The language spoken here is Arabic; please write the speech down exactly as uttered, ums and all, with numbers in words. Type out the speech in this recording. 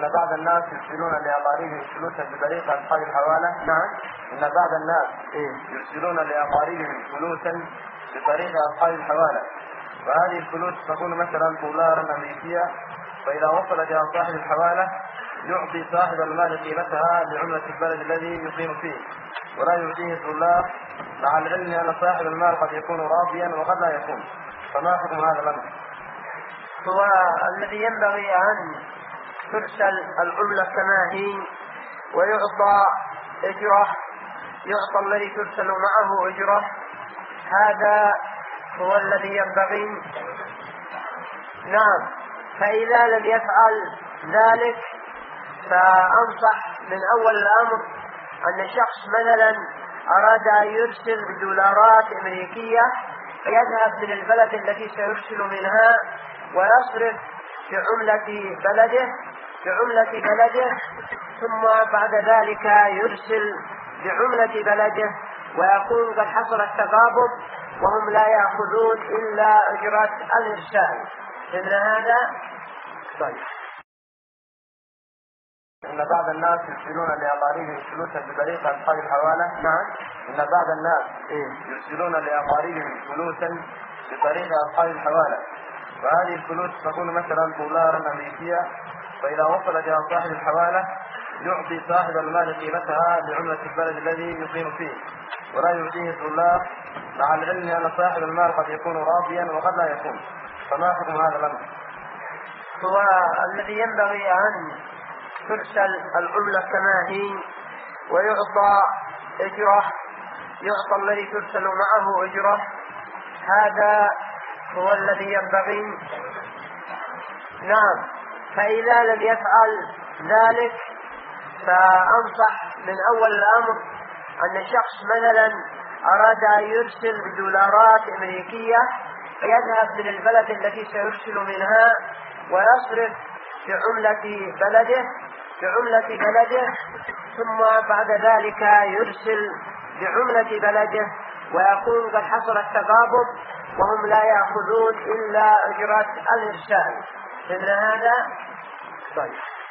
إن بعض الناس يرسلون لأقاربهم فلوسا بطريق أصحاب الحوالة. نعم. إن بعض الناس إيه؟ يرسلون لأقاربهم فلوسا بطريق أصحاب الحوالة، وهذه الفلوس تكون مثلا دولارا أمريكية، فإذا وصلت إلى صاحب الحوالة يعطي صاحب المال قيمتها بعملة البلد الذي يقيم فيه، ولا يعطيه الدولار، مع العلم أن صاحب المال قد يكون راضيا وقد لا يكون. فما حكم هذا الأمر؟ هو الذي ينبغي أن ترسل العملة كما هي ويعطى أجره، يعطى الذي ترسل معه أجره، هذا هو الذي ينبغي. نعم. فإذا لم يفعل ذلك فأنصح من أول الأمر أن شخص مثلا أراد أن يرسل بدولارات أمريكية يذهب من البلد التي سيرسل منها ويصرف بعملة بلده بعملة بلده ثم بعد ذلك يرسل بعملة بلده، ويكون قد حصل التقابض وهم لا يأخذون إلا أجرة الإرسال. إن هذا طيب. إن بعض الناس يرسلون لأقاربهم فلوسا بطريق أصحاب الحوالة. نعم. إن بعض الناس إيه؟ يرسلون لأقاربهم فلوسا بطريق أصحاب الحوالة، وهذه الفلوس تكون مثلا دولارا أمريكية، فإذا وصلت إلى صاحب الحوالة يعطي صاحب المال قيمتها بعملة البلد الذي يقيم فيه، ولا يعطيه الدولار، مع العلم أن صاحب المال قد يكون راضيا وقد لا يكون. فما حكم هذا الأمر؟ هو الذي ينبغي أن ترسل العملة كما هي ويعطى أجره، يعطى الذي ترسل معه أجره، هذا هو الذي ينبغي. نعم. فإذا لم يفعل ذلك فأنصح من أول الأمر أن شخص مثلا أراد أن يرسل بدولارات أمريكية يذهب من البلد التي سيرسل منها ويصرف بعملة بلده بعملة بلده ثم بعد ذلك يرسل بعملة بلده، ويكون قد حصل التقابض وهم لا يأخذون إلا أجرة الإرسال. إن هذا طيب.